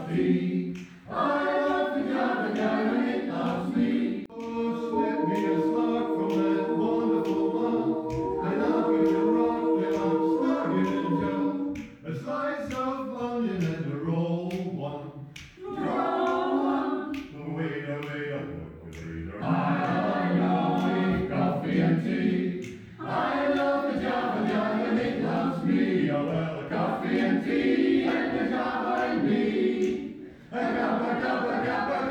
coffee. I love the Java Java and it loves me. Oh, slip me a spark from that wonderful mug, and I'll give you rock till I'm stuck in a jug. A slice of onion and a roll one. Roll one. Wait a waiter. I love coffee and tea. I love the Java Java and it loves me. Oh well, coffee and tea and the Java and me. A cup,